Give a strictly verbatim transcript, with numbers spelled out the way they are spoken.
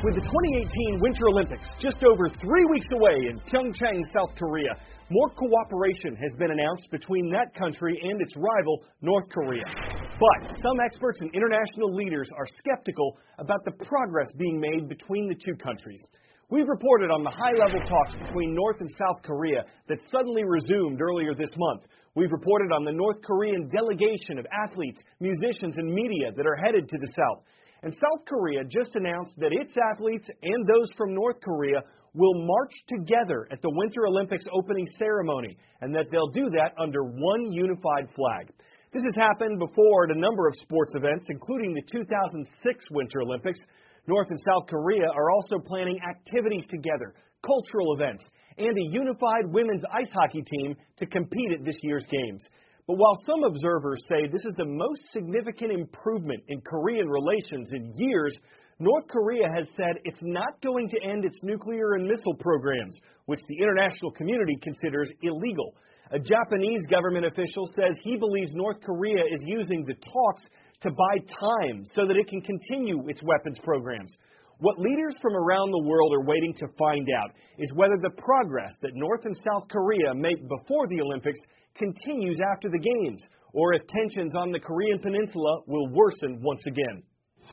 With the twenty eighteen Winter Olympics just over three weeks away in Pyeongchang, South Korea, more cooperation has been announced between that country and its rival, North Korea. But some experts and international leaders are skeptical about the progress being made between the two countries. We've reported on the high-level talks between North and South Korea that suddenly resumed earlier this month. We've reported on the North Korean delegation of athletes, musicians, and media that are headed to the South. And South Korea just announced that its athletes and those from North Korea will march together at the Winter Olympics opening ceremony, and that they'll do that under one unified flag. This has happened before at a number of sports events, including the two thousand six Winter Olympics. North and South Korea are also planning activities together, cultural events, and a unified women's ice hockey team to compete at this year's games. But while some observers say this is the most significant improvement in Korean relations in years, North Korea has said it's not going to end its nuclear and missile programs, which the international community considers illegal. A Japanese government official says he believes North Korea is using the talks to buy time so that it can continue its weapons programs. What leaders from around the world are waiting to find out is whether the progress that North and South Korea made before the Olympics continues after the Games, or if tensions on the Korean Peninsula will worsen once again.